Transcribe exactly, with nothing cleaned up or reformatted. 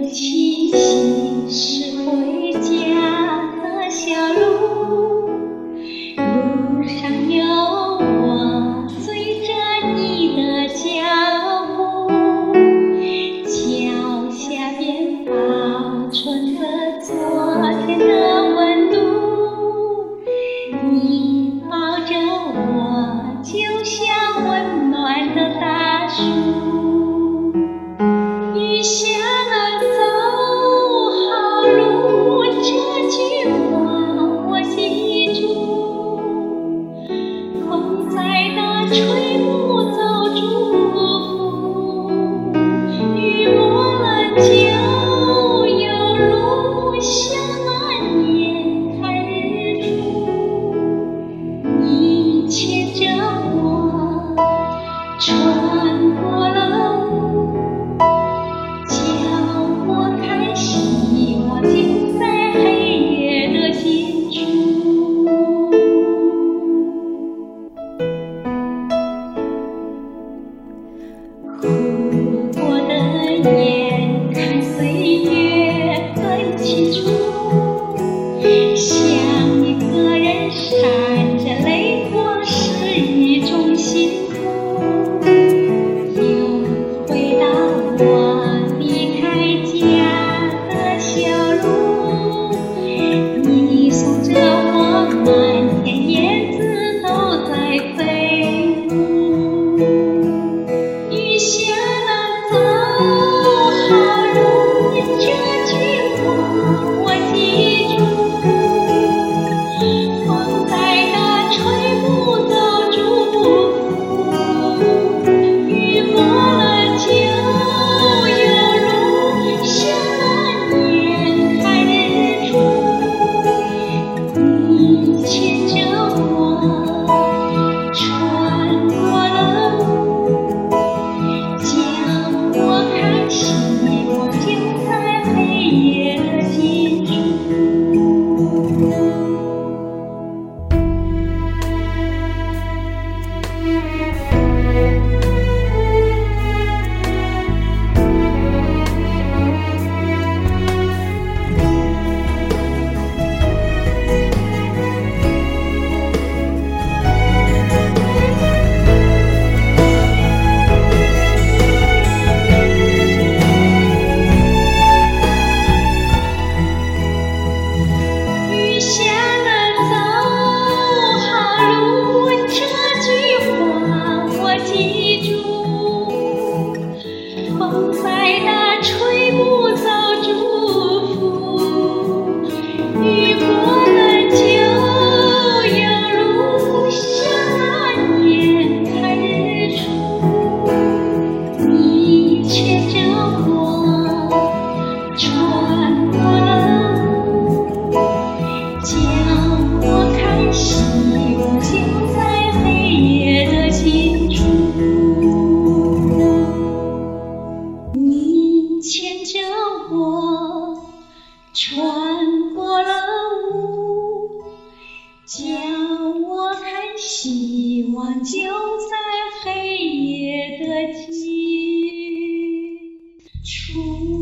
气息是回家的小路，路上有我追着你的脚步，脚下边保存着昨天的温度，你抱着我就像温暖的大树。雨下了走好路，这句话我记住。风再大吹不走祝福，雨过了就有路，像那年看日出。你牵着我穿过了雾，希望就在黑夜的尽处。糊过的眼看岁月很清楚，想一个人闪着泪光是一种幸福。又回到我离开家的小路，你送着我，满天叶子都在飞舞。雨下了走好路，这句话我记住。风再大吹不走祝福，雨过了就有路，像那年看日出。你牵着我穿过了雾，将我看希望就在黑夜的尽处。雨下了走好路，这句话我记住。风再大吹不走祝福，雨过了就有路，像那年看日出。你牵着我穿过了雾，将我看希望就在黑夜的尽处。你牵着我穿过了雾，将我看希望就在黑夜的尽处。